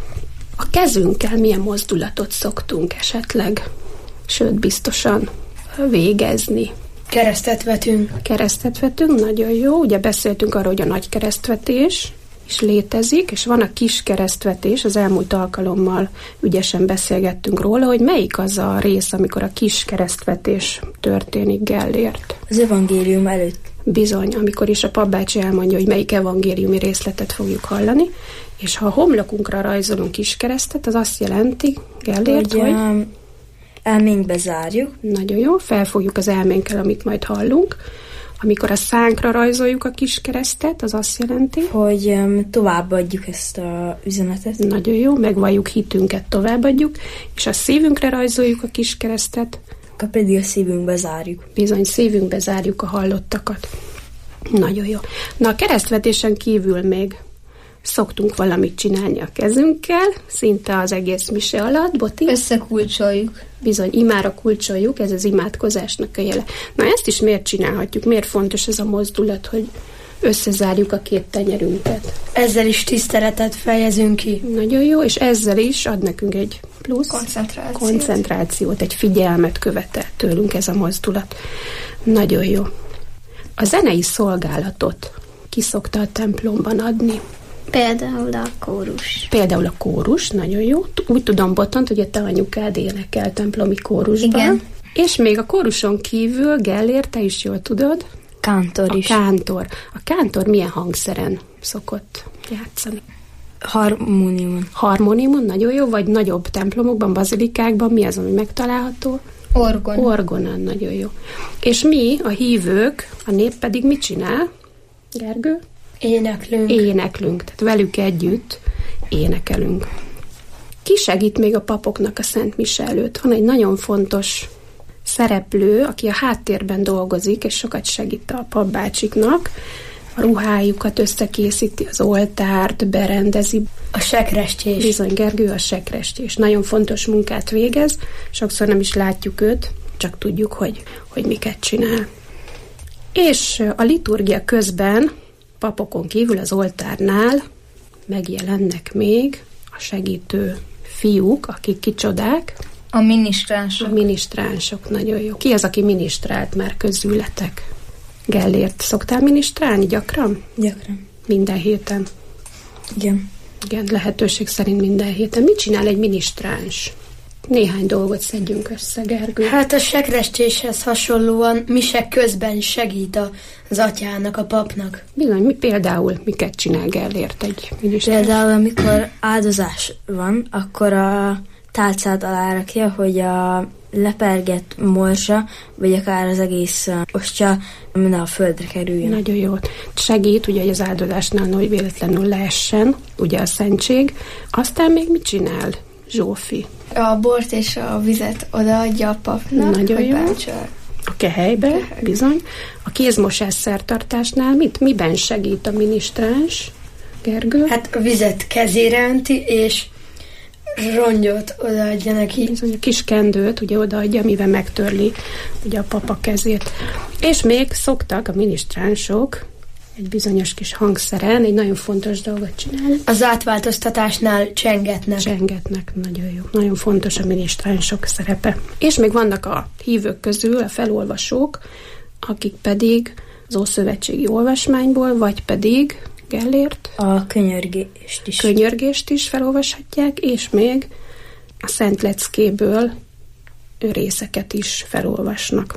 A kezünkkel milyen mozdulatot szoktunk esetleg, sőt, biztosan végezni? Keresztet vetünk. Keresztet vetünk, nagyon jó. Ugye beszéltünk arról, hogy a nagy keresztvetés is létezik, és van a kis keresztvetés, az elmúlt alkalommal ügyesen beszélgettünk róla, hogy melyik az a rész, amikor a kis keresztvetés történik, Gellért. Az evangélium előtt. Bizony, amikor is a papbácsi elmondja, hogy melyik evangéliumi részletet fogjuk hallani, és ha a homlokunkra rajzolunk kis keresztet, az azt jelenti, Gellért, hogy... hogy elménkbe zárjuk. Nagyon jó, felfogjuk az elménkkel, amit majd hallunk. Amikor a szánkra rajzoljuk a kis keresztet, az azt jelenti, hogy um, továbbadjuk ezt a üzenetet. Nagyon jó, megvalljuk hitünket, továbbadjuk, és a szívünkre rajzoljuk a kis keresztet, akkor pedig a szívünkbe zárjuk. Bizony, szívünkbe zárjuk a hallottakat. Nagyon jó. Na, a keresztvetésen kívül még szoktunk valamit csinálni a kezünkkel, szinte az egész mise alatt, Boti? Összekulcsoljuk. Bizony, imára kulcsoljuk, ez az imádkozásnak a jele. Na, ezt is miért csinálhatjuk? Miért fontos ez a mozdulat, hogy összezárjuk a két tenyerünket? Ezzel is tiszteletet fejezünk ki. Nagyon jó, és ezzel is ad nekünk egy plusz koncentrációt, koncentrációt egy figyelmet követel tőlünk ez a mozdulat. Nagyon jó. A zenei szolgálatot ki szokta a templomban adni? Például a kórus. Például a kórus, nagyon jó. Úgy tudom, Botont, hogy a te anyukád énekel templomi kórusban. Igen. És még a kóruson kívül, Gellért, te is jól tudod? Kántor a is. A kántor. A kántor milyen hangszeren szokott játszani? Harmóniumon. Harmóniumon, nagyon jó, vagy nagyobb templomokban, bazilikákban, mi az, ami megtalálható? Orgon. Orgonon, nagyon jó. És mi, a hívők, a nép pedig mit csinál? Gergő? Éneklünk. Éneklünk, tehát velük együtt énekelünk. Ki segít még a papoknak a Szent Mise előtt? Van egy nagyon fontos szereplő, aki a háttérben dolgozik, és sokat segít a papbácsiknak. A ruhájukat összekészíti, az oltárt berendezi. A sekrestés. Bizony, Gergő a sekrestés. Nagyon fontos munkát végez, sokszor nem is látjuk őt, csak tudjuk, hogy, hogy miket csinál. És a liturgia közben papokon kívül az oltárnál megjelennek még a segítő fiúk, akik kicsodák. A minisztránsok. A minisztránsok, nagyon jó. Ki az, aki minisztrált már közületek? Gellért, szoktál minisztrálni gyakran? Gyakran. Minden héten? Igen. Igen, lehetőség szerint minden héten. Mit csinál egy minisztráns? Néhány dolgot szedjünk össze, Gergő. Hát a sekrestéshez hasonlóan mise közben segít az atyának, a papnak. Bizony, mi például miket csinál Gellért egy minisztráns? Például, amikor áldozás van, akkor a tálcát alárakja, hogy a lepergett morzsa, vagy akár az egész ostya minden a földre kerüljön. Nagyon jó. Segít, ugye, hogy az áldozásnál nagy véletlenül leessen, ugye a szentség. Aztán még mit csinál Zsófi? A bort és a vizet odaadja a papnak. Nagyon jó. Báncsol. A kehelybe, Kehely. bizony. A kézmosás szertartásnál mit? Miben segít a minisztráns, Gergő? Hát a vizet kezére önti, és rongyot odaadja neki. Bizony, a kis kendőt ugye odaadja, mivel megtörli ugye a papa kezét. És még szoktak a minisztránsok egy bizonyos kis hangszeren egy nagyon fontos dolgot csinálni. Az átváltoztatásnál csengetnek. Csengetnek, nagyon jó. Nagyon fontos a minisztránsok szerepe. És még vannak a hívők közül a felolvasók, akik pedig az Ószövetségi olvasmányból, vagy pedig Gellért a könyörgést is. Könyörgést is felolvashatják, és még a Szent Leckéből részeket is felolvasnak.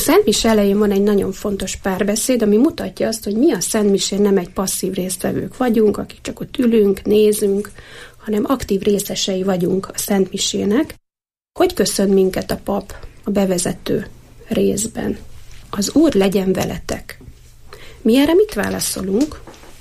szentmise elején van egy nagyon fontos párbeszéd, ami mutatja azt, hogy mi a szentmisén nem egy passzív résztvevők vagyunk, akik csak ott ülünk, nézünk, hanem aktív részesei vagyunk a szentmisének. Hogy köszön minket a pap a bevezető részben? Az Úr legyen veletek. Mi erre mit válaszolunk?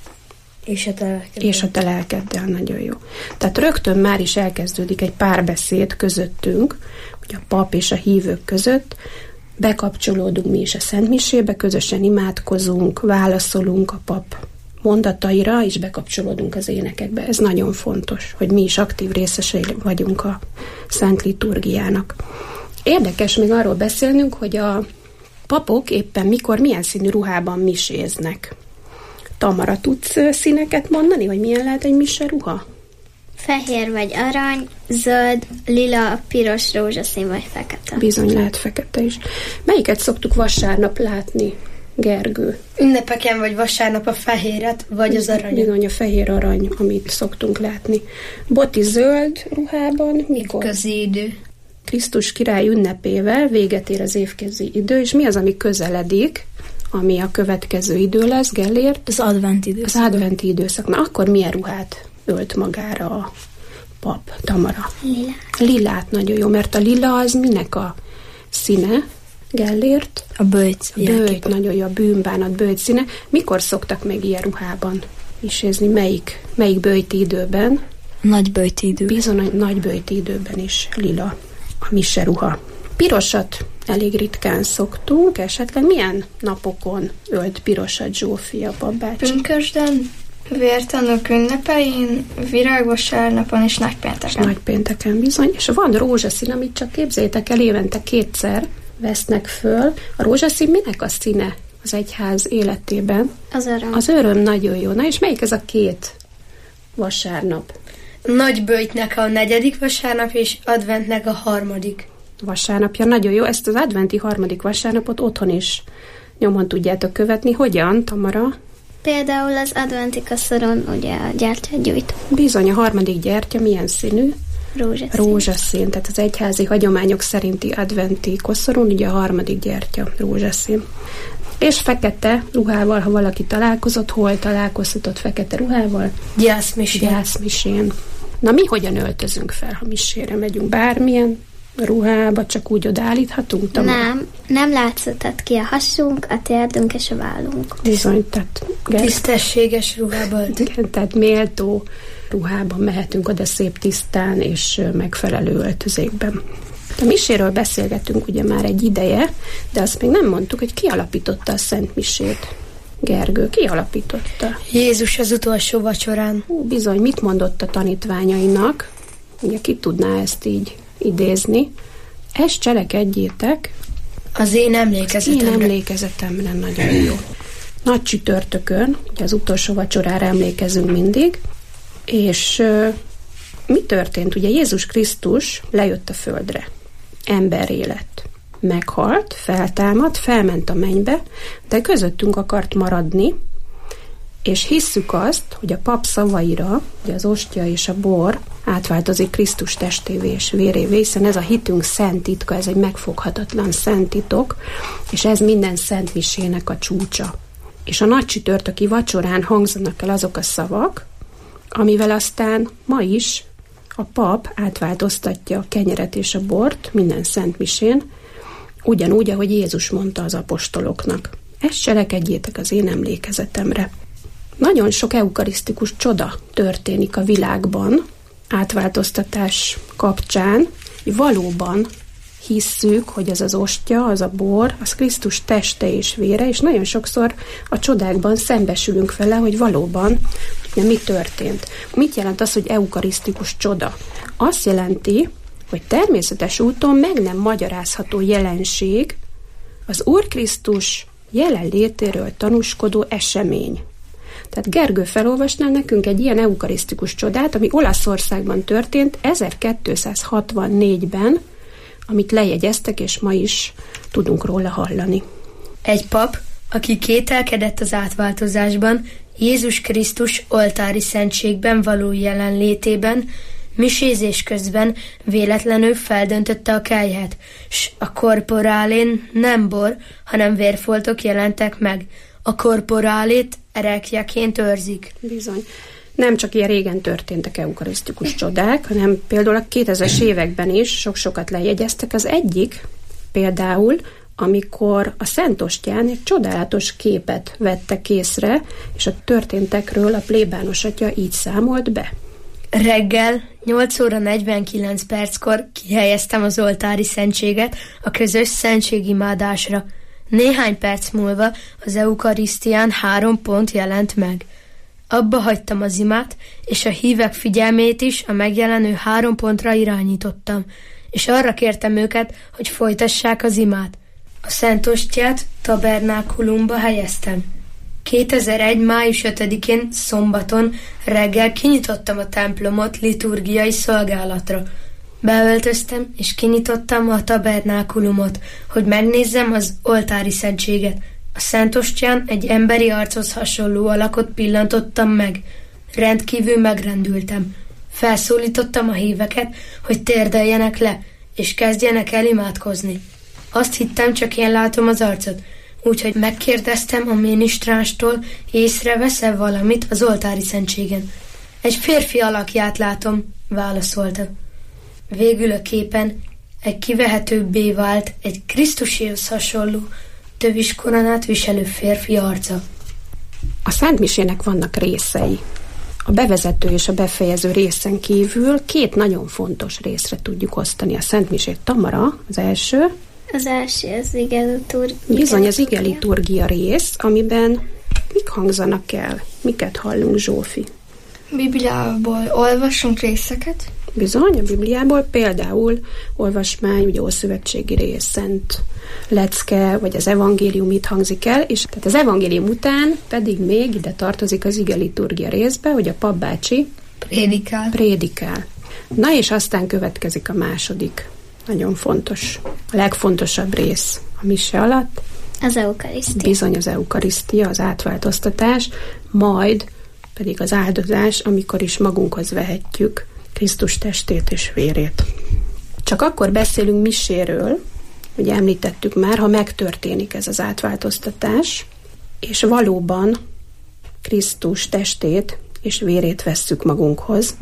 És a te lelkeddel. És a te lelkeddel, nagyon jó. Tehát rögtön már is elkezdődik egy párbeszéd közöttünk, hogy a pap és a hívők között, bekapcsolódunk mi is a szentmisébe, közösen imádkozunk, válaszolunk a pap mondataira, és bekapcsolódunk az énekekbe. Ez nagyon fontos, hogy mi is aktív részesei vagyunk a szent liturgiának. Érdekes még arról beszélnünk, hogy a papok éppen mikor, milyen színű ruhában miséznek. Tamara, tudsz színeket mondani, hogy milyen lehet egy mise ruha? Fehér vagy arany, zöld, lila, piros, rózsaszín vagy fekete. Bizony lehet fekete is. Melyiket szoktuk vasárnap látni, Gergő? Ünnepeken vagy vasárnap a fehéret, vagy az arany. Bizony a fehér arany, amit szoktunk látni. Boti zöld ruhában, mikor? Évközi idő. Krisztus király ünnepével véget ér az évközi idő, és mi az, ami közeledik, ami a következő idő lesz, Gellért? Az adventi időszak. Az adventi időszak. Na akkor milyen ruhát ölt magára a pap, Tamara? Lilát. Lilát, nagyon jó, mert a lila az minek a színe, Gellért? A böjt. A böjt, nagyon jó, a bűnbánat böjt színe. Mikor szoktak még ilyen ruhában misézni? Melyik, melyik böjti időben? Nagy böjti időben. Bizony, nagy böjti időben is lila a mise ruha. Pirosat elég ritkán szoktunk, esetleg milyen napokon ölt pirosat Zsófia babácsi? Pünkösden, vértanúk ünnepein, virágvasárnapon és nagypénteken. Nagypénteken bizony, és van rózsaszín, amit csak képzeljétek el, évente kétszer vesznek föl. A rózsaszín minek a színe az egyház életében? Az öröm. Az öröm, nagyon jó. Na és melyik ez a két vasárnap? Nagy böjtnek a negyedik vasárnap, és adventnek a harmadik vasárnapja. Nagyon jó. Ezt az adventi harmadik vasárnapot otthon is nyomon tudjátok követni. Hogyan, Tamara? Például az adventi kaszoron ugye a gyertyát gyújt. Bizony, a harmadik gyertya milyen színű? Rózsaszín. Rózsaszín. Tehát az egyházi hagyományok szerinti adventi koszorún ugye a harmadik gyertya rózsaszín. És fekete ruhával, ha valaki találkozott, hol találkoztatott fekete ruhával? Gyászmisén. Gyászmisén. Na mi hogyan öltözünk fel, ha misére megyünk? Bármilyen ruhába csak úgy odaállíthatunk? Tamara? Nem, nem látszódhat ki a hasunk, a térdünk és a vállunk. Bizony, tehát... Tisztességes ruhában. Igen, tehát méltó ruhában mehetünk oda szép tisztán és megfelelő öltözékben. A miséről beszélgetünk ugye már egy ideje, de azt még nem mondtuk, hogy ki alapította a Szent Misét. Gergő, ki alapította? Jézus az utolsó vacsorán. Hú, bizony, mit mondott a tanítványainak? Ugye ki tudná ezt így idézni? Ezt cselekedjétek az én emlékezetemre. Én emlékezetemre, nagyon jó. Nagy csütörtökön, ugye az utolsó vacsorára emlékezünk mindig, és uh, mi történt? Ugye Jézus Krisztus lejött a földre, emberré lett, meghalt, feltámadt, felment a mennybe, de közöttünk akart maradni, és hisszük azt, hogy a pap szavaira, ugye az ostya és a bor átváltozik Krisztus testévé és vérévé, hiszen ez a hitünk szent titka, ez egy megfoghatatlan szent titok, és ez minden szent misének a csúcsa. És a nagy csütörtöki vacsorán hangzanak el azok a szavak, amivel aztán ma is a pap átváltoztatja a kenyeret és a bort minden szent misén, ugyanúgy, ahogy Jézus mondta az apostoloknak. Ezt cselekedjétek az én emlékezetemre. Nagyon sok eukarisztikus csoda történik a világban átváltoztatás kapcsán, hogy valóban hisszük, hogy az az ostya, az a bor, az Krisztus teste és vére, és nagyon sokszor a csodákban szembesülünk vele, hogy valóban de mi történt. Mit jelent az, hogy eukarisztikus csoda? Azt jelenti, hogy természetes úton meg nem magyarázható jelenség az Úr Krisztus jelenlétéről tanúskodó esemény. Tehát Gergő felolvasnál nekünk egy ilyen eukarisztikus csodát, ami Olaszországban történt ezerkétszázhatvannégyben, amit lejegyeztek, és ma is tudunk róla hallani. Egy pap, aki kételkedett az átváltozásban, Jézus Krisztus oltári szentségben való jelenlétében, Misézés közben véletlenül feldöntötte a kelyhet, s a korporálén nem bor, hanem vérfoltok jelentek meg. A korporálét erekjeként őrzik. Bizony. Nem csak ilyen régen történtek eukarisztikus csodák, hanem például a kétezres években is sok-sokat lejegyeztek. Az egyik például, amikor a Szentostyán egy csodálatos képet vettek észre, és a történtekről a plébános atya így számolt be. Reggel nyolc óra negyvenkilenc perckor kihelyeztem az oltári szentséget a közös szentségimádásra. Néhány perc múlva az eukarisztián három pont jelent meg. Abba hagytam az imát, és a hívek figyelmét is a megjelenő három pontra irányítottam, és arra kértem őket, hogy folytassák az imát. A Szentostyát tabernákulumba helyeztem. kétezer-egy. május ötödikén szombaton reggel kinyitottam a templomot liturgiai szolgálatra. Beöltöztem, és kinyitottam a tabernákulumot, hogy megnézzem az oltári szentséget. A Szentostyán egy emberi archoz hasonló alakot pillantottam meg. Rendkívül megrendültem. Felszólítottam a híveket, hogy térdeljenek le, és kezdjenek el imádkozni. Azt hittem, csak én látom az arcot, úgyhogy megkérdeztem a minisztránstól, észrevesz-e valamit az oltári szentségen. Egy férfi alakját látom, válaszolta. Végül a képen egy kivehetőbbé vált, egy Krisztuséhoz hasonló, tövis koronát viselő férfi arca. A szentmisének vannak részei. A bevezető és a befejező részen kívül két nagyon fontos részre tudjuk osztani a szentmisét. Tamara, az első. Az első az igeliturgia. Bizony, az igeliturgia rész, amiben mik hangzanak el? Miket hallunk, Zsófi? Bibliából olvasunk részeket. Bizony, a Bibliából például olvasmány, ugye ószövetségi rész, szent lecke, vagy az evangélium itt hangzik el, és tehát az evangélium után pedig még ide tartozik az igeliturgia részbe, hogy a papbácsi prédikál. prédikál. Na és aztán következik a második, nagyon fontos, a legfontosabb rész a mise alatt. Az eukarisztia. Bizony, az eukarisztia, az átváltoztatás, majd pedig az áldozás, amikor is magunkhoz vehetjük Krisztus testét és vérét. Csak akkor beszélünk miséről, ugye említettük már, ha megtörténik ez az átváltoztatás, és valóban Krisztus testét és vérét vesszük magunkhoz,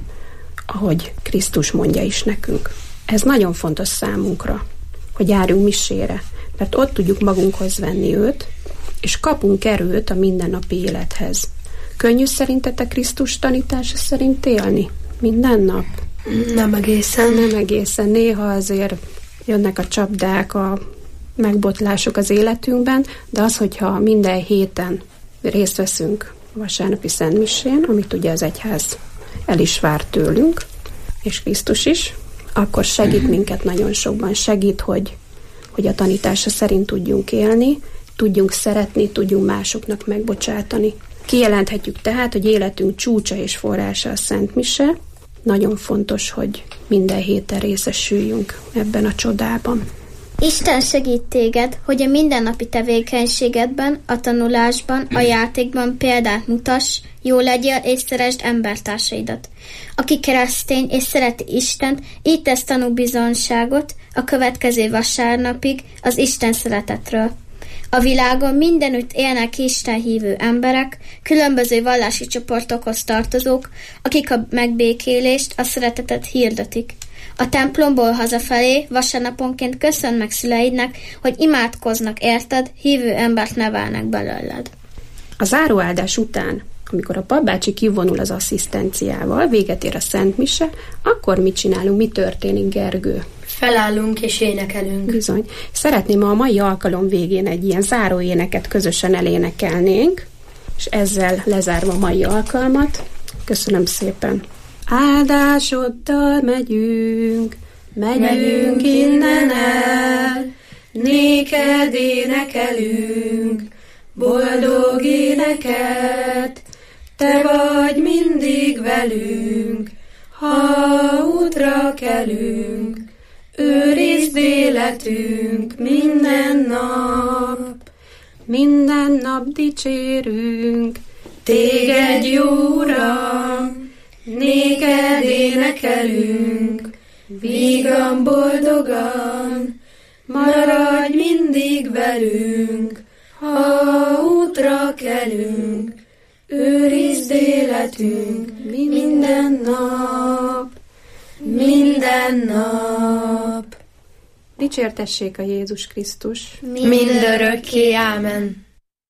ahogy Krisztus mondja is nekünk. Ez nagyon fontos számunkra, hogy járjunk misére, mert ott tudjuk magunkhoz venni őt, és kapunk erőt a mindennapi élethez. Könnyű szerintetek Krisztus tanítása szerint élni? Minden nap? Nem egészen. Nem egészen. Néha azért jönnek a csapdák, a megbotlások az életünkben, de az, hogyha minden héten részt veszünk a vasárnapi szentmisén, amit ugye az egyház el is vár tőlünk, és Krisztus is, akkor segít minket nagyon sokban. Segít, hogy, hogy a tanítása szerint tudjunk élni, tudjunk szeretni, tudjunk másoknak megbocsátani. Kijelenthetjük tehát, hogy életünk csúcsa és forrása a Szent Mise. Nagyon fontos, hogy minden héten részesüljünk ebben a csodában. Isten segít téged, hogy a mindennapi tevékenységedben, a tanulásban, a játékban példát mutass, jó legyél és szeresd embertársaidat. Aki keresztény és szereti Istent, így tesz tanúbizonyságot a következő vasárnapig az Isten szeretetről. A világon mindenütt élnek Isten hívő emberek, különböző vallási csoportokhoz tartozók, akik a megbékélést, a szeretetet hirdetik. A templomból hazafelé vasárnaponként köszönd meg szüleidnek, hogy imádkoznak érted, hívő embert nevelnek belőled. A záróáldás után, amikor a papbácsi kivonul az asszisztenciával, véget ér a Szent Mise, akkor mit csinálunk, mi történik, Gergő? Felállunk és énekelünk. Bizony. Szeretném, a mai alkalom végén egy ilyen záróéneket közösen elénekelnénk, és ezzel lezárva a mai alkalmat. Köszönöm szépen. Áldásoddal megyünk, megyünk, megyünk innen el, néked énekelünk, boldog éneket, te vagy mindig velünk, ha útra kelünk, őrizd életünk minden nap, minden nap dicsérünk, téged jó Uram, néked énekelünk, vígan, boldogan, maradj mindig velünk, ha útra kelünk, őrizd életünk minden nap, minden nap. Dicsértessék a Jézus Krisztus. Mindörökké, ámen.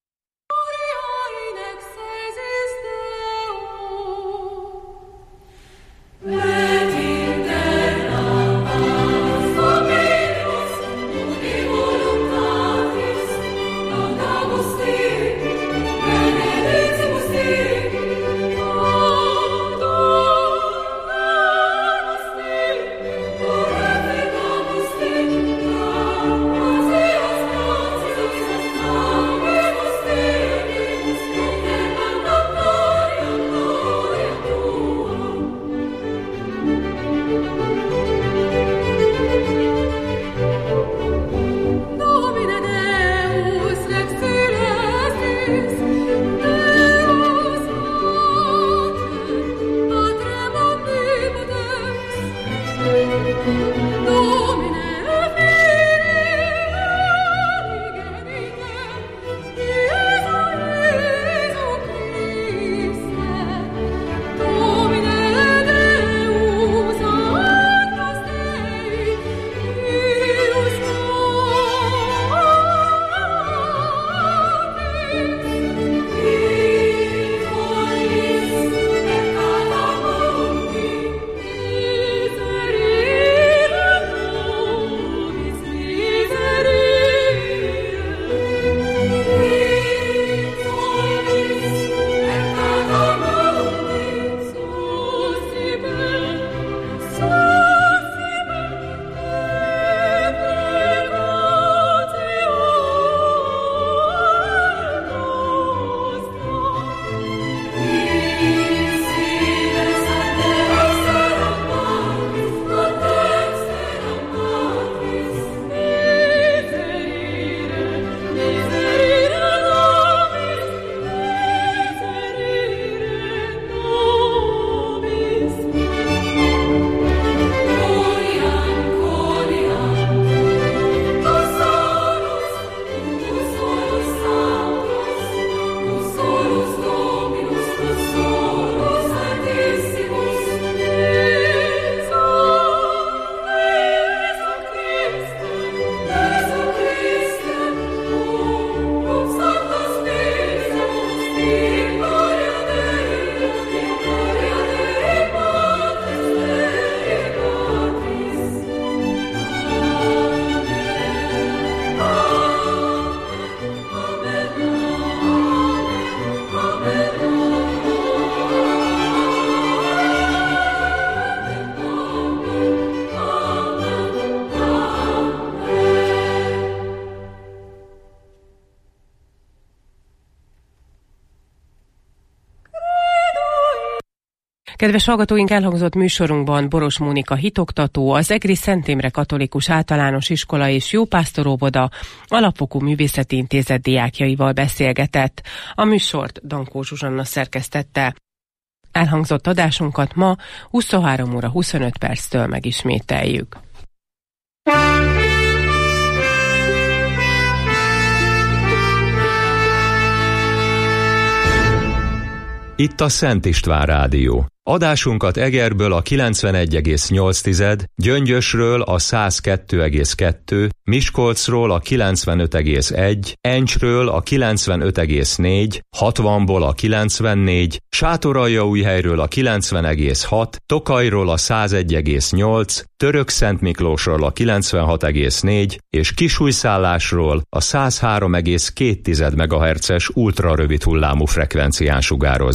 Kedves hallgatóink, elhangzott műsorunkban Boros Mónika hitoktató, az Egri Szent Imre Katolikus Általános Iskola és Jópásztor-óvoda Alapfokú Művészeti Intézet diákjaival beszélgetett. A műsort Dankó Zsuzsanna szerkesztette. Elhangzott adásunkat ma huszonhárom óra huszonöt perctől megismételjük. Itt a Szent István Rádió. Adásunkat Egerből a kilencvenegy egész nyolc, Gyöngyösről a száz kettő egész kettő, Miskolcról a kilencvenöt egész egy, Encsről a kilencvenöt egész négy, hatvanból a kilencvennégy, Sátoraljaújhelyről a kilencven egész hat, Tokajról a száz egy egész nyolc, Törökszentmiklósról a kilencvenhat egész négy és Kisújszállásról a száz három egész két megahertzes ultrarövid hullámú frekvencián sugároz.